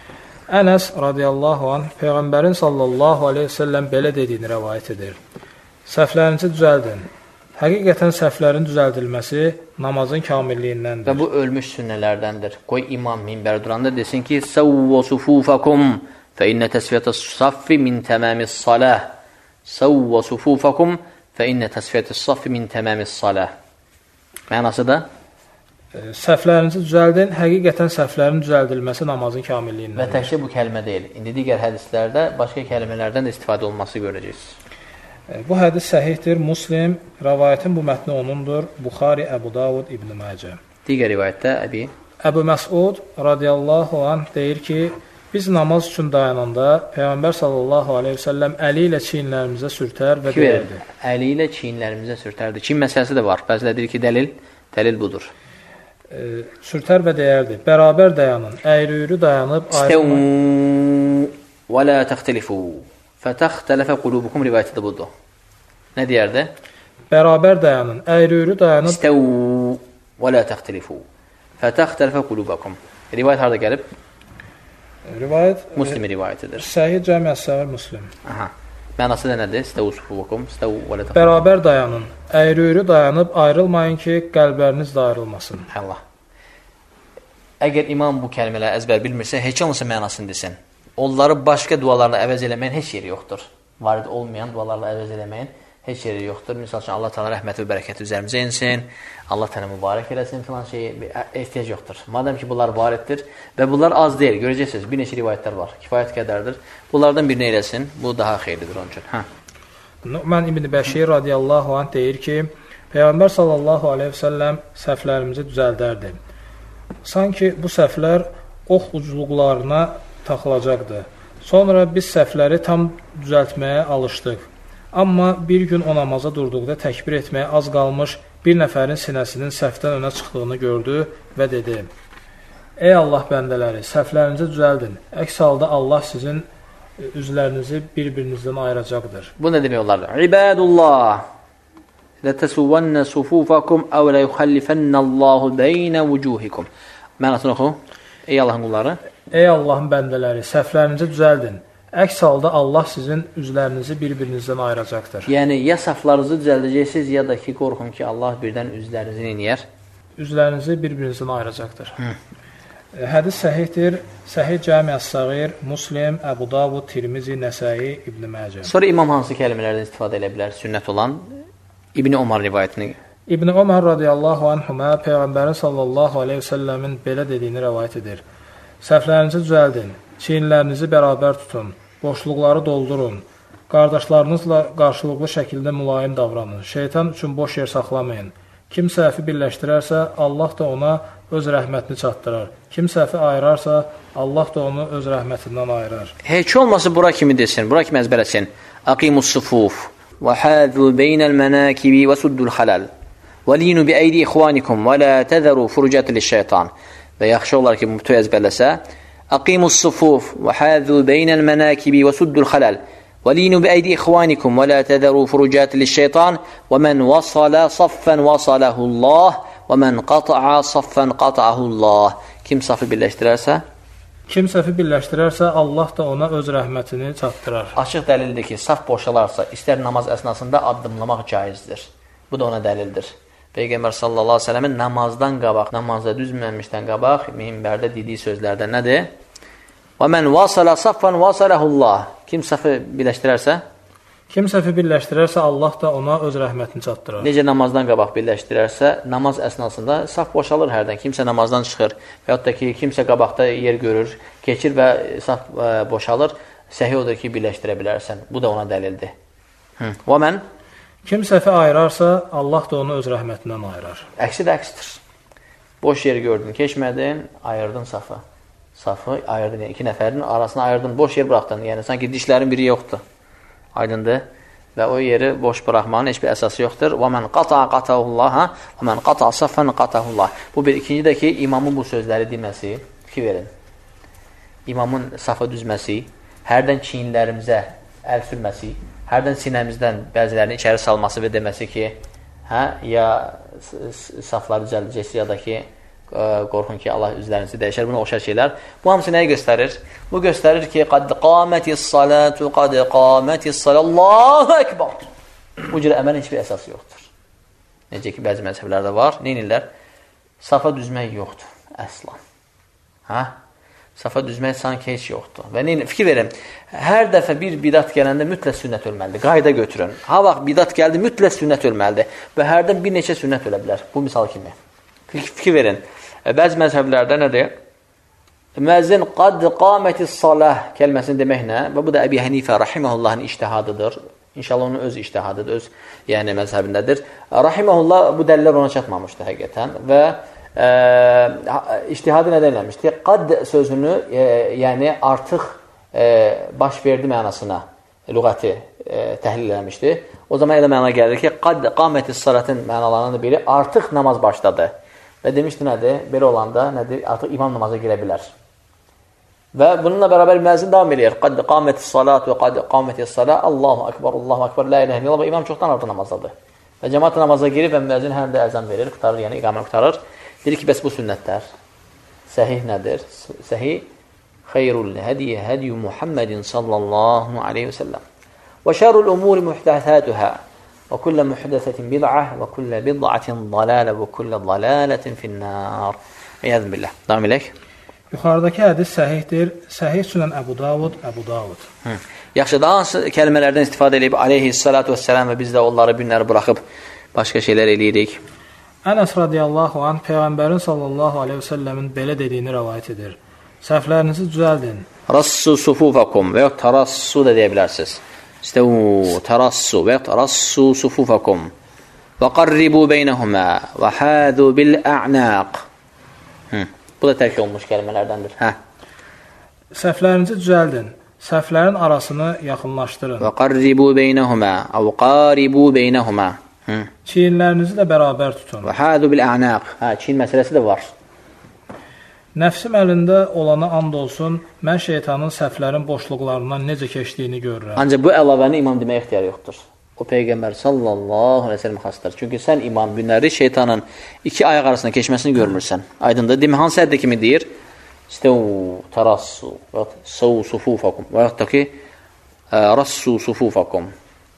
Ənəs radiyallahu anh Peyğəmbərin sallallahu aleyhi ve sellem belə dediyini rəvayət edir. Səhvlərinizi düzəldin. Həqiqətən səhvlərin düzəldilməsi namazın kamilliyindəndir. Və bu ölmüş sünnələrdəndir. Qoy imam minbər duranda desin ki, Səvvə sufufakum fə innə təsfiyyətəs saffi min təməmis salah. Səvvə sufufakum fə innə təsfiyyətəs saffi min təməmis salah. Mənası da? Səhvlərinizi düzəldin, həqiqətən səhvlərin düzəldilməsi namazın kamilliyindəndir. Və təkcə bu kəlmə deyil. İndi digər hədislərdə başqa kəlmələrdən də istifadə olması görəcəksiniz. Bu hədis səhihdir, Muslim, rəvayətin bu mətni onundur, Buxari, Əbu Davud, İbn Məcə. Digər rivayətdə Əbu Məsud radiyallahu anh deyir ki, biz namaz üçün dayananda Peyğəmbər sallallahu aleyhi ve sellem əli ilə çiyinlərimizə sürtər və deyərdi. Əli ilə çiyinlərimizə sürtərdi. Çiyin məsələsi də var. Bəzilə deyir ki, dəlil budur. Sürtər və deyərdi, bərabər dayanın, əyri-üyrü dayanıb ayrılmayın. Və la təxtəlifu. Fətəxtələfə qulubukum rivayəti də budur. Nə deyərdi? Bərabər dayanın, əyri-üyrü dayanıb İstəvvü və la təxtəlifu. Fətəxtələfə qulubukum. Rivayət harada gəlib? Rivayət Muslim rivayətidir. Səhih Cami Əs-Səğir Muslim. Aha. Mənası da nədir? İstəvvü sufukum, istəvvü və la təxtəlifu. Bərabər dayanın, əyri-üyrü dayanıb ayrılmayın ki, qəlbləriniz də ayrılmasın. Allah. Əgər imam bu kəlmələri əzbər bilmirsə, heç olmasa mənasını desin. Onları başqa dualarla əvəz eləməyin heç yeri yoxdur. Varid olmayan dualarla əvəz eləməyin heç yeri yoxdur. Misal üçün, Allah Teala rəhməti və bərəkəti üzərimizə insin, Allah Teala mübarək eləsin filan şeyi, ehtiyac yoxdur. Madəm ki, bunlar variddir və bunlar az deyil, görəcəksiniz, bir neçə rivayətlər var, kifayət qədərdir. Bunlardan birini eləsin, bu daha xeyirlidir onun üçün. Nu'man İbn Bəşir radiyallahu anh deyir ki, Peyğəmbər sallallahu aleyhi ve sellem səhvlərimizi düzəldərdi. Sanki bu səhvlər ox ucluqlarına taxılacaqdı. Sonra biz səhvləri tam düzəltməyə alışdıq. Amma bir gün o namaza durduqda təkbir etməyə az qalmış bir nəfərin sinəsinin səhvdən önə çıxdığını gördü və dedi, ey Allah bəndələri, səhvlərinizi düzəldin. Əks halda Allah sizin üzlərinizi bir-birinizdən ayıracaqdır. Bu nə demək olardı? İbadullah, lətəsuvvənnə sufufakum əv lə yuxəllifənnəllahu beynə vücuhikum. Mənasını oxu. Ey Allahın qulları. Ey Allahın bəndələri, səhvlərinizi düzəldin. Əks halda Allah sizin üzlərinizi bir-birinizdən ayıracaqdır. Yəni, ya səhvlarınızı düzəldəcəksiniz, ya da ki, qorxun ki, Allah birdən üzlərinizi neyniyər? Üzlərinizi bir-birinizdən ayıracaqdır. Hədis səhihdir. Səhih Cami Əs-Səğir, Muslim, Əbu Davud, Tirmizi, Nəsai, İbn Məcə. Sonra imam hansı kəlmələrdən istifadə edə bilər? Sünnət olan İbn Ömər rivayətini. İbn Ömər radiyallahu anhümə Peyğəmbərin sallallahu aleyhi ve sellemin belə dediyini rəvayət edir. Səhvlərinizi düzəldin, çiyinlərinizi bərabər tutun, boşluqları doldurun, qardaşlarınızla qarşılıqlı şəkildə mülayim davranın, şeytan üçün boş yer saxlamayın. Kim səhvi birləşdirərsə, Allah da ona öz rəhmətini çatdırar. Kim səhvi ayırarsa, Allah da onu öz rəhmətindən ayırar. Heç olmasa bura kimi desin, bura kimi əzbərəsin. Aqimus sufuf və həzu beynəl mənəkibi və suddul halal və linu bi əydi ixvanikum və lə təzəru furucətil şeytan. Və yaxşı olar ki, mütü əzbərləsə, Aqimus sufuf və həzu beynəl mənəkibi və suddul halal və linu bi əydi ixvanikum və lə təzəru furucətil şeytan və mən vasala saffən vasaləhullah və mən qata'a saffən qata'ahullah. Kim safı birləşdirərsə? Kim səhvi birləşdirərsə, Allah da ona öz rəhmətini çatdırar. Açıq dəlildir ki, saf boşalarsa, istər namaz əsnasında addımlamaq caizdir. Bu da ona dəlildir. Peyğəmbər sallallahu aleyhi ve sellemin namazdan qabaq, namazda düzmənmişdən qabaq, minbərdə dediyi sözlərdən nədir? Və mən vasala saffən vasaləhullah. Kim safı birləşdirərsə? Kim səhvi birləşdirərsə, Allah da ona öz rəhmətini çatdırar. Necə namazdan qabaq birləşdirərsə, namaz əsnasında saf boşalır hərdən. Kimsə namazdan çıxır və yaxud da ki, kimsə qabaqda yer görür, keçir və saf boşalır. Səhih odur ki, birləşdirə bilərsən. Bu da ona dəlildir. Və mən? Kim səhvi ayırarsa, Allah da onu öz rəhmətindən ayırar. Əksi də əksidir. Boş yer gördün, keçmədin, ayırdın safı. Safı ayırdın, yəni iki nəfərin arasına ayırdın, boş yer buraxdın. Yəni, sanki dişlərin biri yoxdur. Aydındır. Və o yeri boş buraxmanın heç bir əsası yoxdur. Və mən qata'a qata'ullah, və mən qata'a saffən qata'ullah. Bu bir. İkinci də ki, imamın bu sözləri deməsi, fikir verin. İmamın safı düzməsi, hərdən çiyinlərimizə əl sürməsi, hərdən sinəmizdən bəzilərini içəri salması və deməsi ki, ya safları düzəldəcəksə, ya da ki, qorxun ki, Allah üzlərinizi dəyişər. Buna oxşar şeylər. Bu hamısı nəyi göstərir? Bu göstərir ki, qad qamətis salatu, qad qamətis salat, Allahu Ekber. Bu cür əməlin heç bir əsası yoxdur. Necə ki, bəzi məzhəblərdə var. Neynirlər? Safa düzmək yoxdur, əslan. Safa düzmək sanki heç yoxdur. Və fikir verin, hər dəfə bir bidat gələndə mütləq sünnət ölməlidir. Qayda götürün. Ha vaxt bidat gəldi, mütləq sünnət ölməlidir. Və hərdən bir neçə sünnət ölə bilər. Bu misal kimi. Fikir verin. Bəzi məzhəblərdə nədir? Müəzzin qad qamətis salah kəlməsini demək nə? Və bu da Əbi Hənifə rahiməhullahın ictihadıdır. İnşallah onun öz ictihadıdır, öz məzhəbindədir. Rahiməhullah bu dəlillər ona çatmamışdı həqiqətən və ictihadı nədən eləmişdi? Qad sözünü yəni artıq baş verdi mənasına lüğəti təhlil eləmişdi. O zaman elə məna gəlir ki, qad qamətis salatın mənalarından biri artıq namaz başladı. Və demişdi nədir? Belə olanda nədir? Artıq imam namaza girə bilər. Və bununla bərabər müəzzin davam edir. Qad qamətis salat və qad qamətis salat, Allahu Ekber, Allahu Ekber, la ilahe illallah və imam çoxdan artıq namazdadır. Və cəmaat namaza girir və müəzzin həm də əzan verir, qutarır, yəni iqamə qutarır. Deyir ki, bəs bu sünnətlər səhih nədir? Səhih xeyrul hədiyyə hədiyyə Muhammedin sallallahu aleyhi və səlləm. Və şərul umuri muhdəthətuhə və kullə muhdəthətin bid'ah və kullə bid'atin dalalə və kullə dalələtin finnər. İyyəzm billah. Davam elək. Yuxarıdakı hədis səhihdir. Səhih sünən Əbu Davud. Yaxşı, daha hansı kəlmələrdən istifadə edib aleyhissalatu vesselam və biz də onları günləri buraxıb başqa şeylər eləyirik. Ənəs radiyallahu anh Peyğəmbərin sallallahu aleyhi və səlləmin belə dediyini rəvayət edir. Səhvlərinizi düzəldin. Rassu sufufakum və yox tarassu da deyə bilərsiniz. İstəvu tarassu və yox rassu sufufakum və qarribu beynəhumə və hədu bil ə'naq. Bu da tərk olunmuş kəlmələrdəndir. Səhvlərinizi düzəldin. Səhvlərin arasını yaxınlaşdırın. Və qarribu beynəhumə əv qaribu beynəhumə. Çiyinlərinizi də bərabər tutun. Və hədu bil ə'naq. Çiyin məsələsi də var. Nəfsim əlində olana and olsun, mən şeytanın səhvlərin boşluqlarından necə keçdiyini görürəm. Ancaq bu əlavəni imam deməyə ixtiyar yoxdur. O Peyğəmbər sallallahu aleyhi və səlləm xasdır. Çünki sən imam günləri şeytanın iki ayaq arasında keçməsini görmürsən. Aydındır. Demə hansı həddə kimi deyir? İstəv tarassu və savu sufufakum və yaxud da ki rassu sufufakum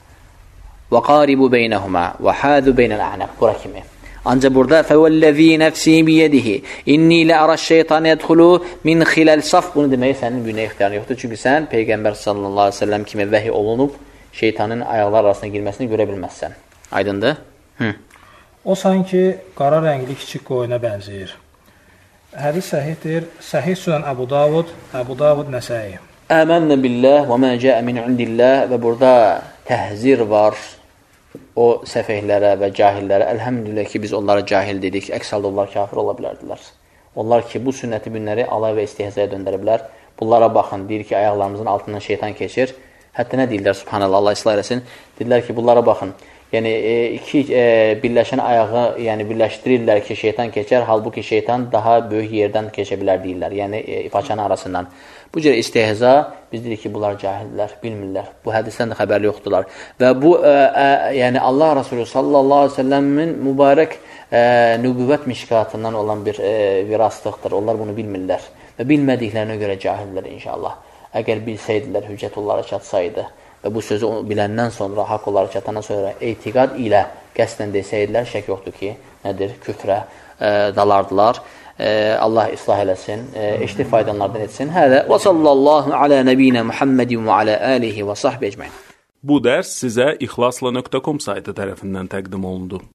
və qaribu beynəhumə və hədu beynəl a'naq. Bura kimi. Ancaq burada fəvəlləzi nəfsi biyədihi inni lə ərəş şeytanı yədxulu min xiləl saf. Bunu deməyə sənin günə ixtiyarın yoxdur. Çünki sən Peyğəmbər sallallahu aleyhi və səlləm kimi vəhiy olunub şeytanın ayaqlar arasına girməsini görə bilməzsən. Aydındır? O sanki qara rəngli kiçik qoyuna bənzəyir. Hədis səhihdir. Səhih sünən Əbu Davud Nəsəi. Əmənnə billah və mə cəə min indillah və burada təhzir var o səfehlərə və cahillərə. Əlhəmdülillah ki, biz onlara cahil dedik. Əks halda onlar kafir ola bilərdilər. Onlar ki, bu sünnəti günləri alay və istihzaya döndəriblər. Bunlara baxın, deyir ki, ayaqlarımızın altından şeytan keçir. Hətta nə deyirlər, subhanallah, Allah islah eləsin. Deyirlər ki, bunlara baxın. Yəni, iki birləşən ayağı birləşdirirlər ki, şeytan keçər. Halbuki şeytan daha böyük yerdən keçə bilər deyirlər. Yəni, paçanın arasından. Bu cür istihza, biz deyirik ki, bunlar cahillər, bilmirlər. Bu hədisdən də xəbərli yoxdurlar. Və bu, Allah Resulü sallallahu aleyhi ve sellemin mübarək nübüvvət mişkatından olan bir viraslıqdır. Onlar bunu bilmirlər. Və bilmədiklərinə görə cahillər inşallah. Əgər bilsəydilər, hüccət onlara çatsaydı və bu sözü biləndən sonra, haqq onlara çatandan sonra etiqad ilə qəsdən desəydilər, şək yoxdur ki, nədir? Küfrə dalardılar. Allah islah eləsin, eşli faydalardan etsin. Hədə və sallallahu alə nəbiyinə Muhammedin və alə alihi və sahbi ecməin. Bu dərs sizə ixlasla.com saytı tərəfindən təqdim olundu.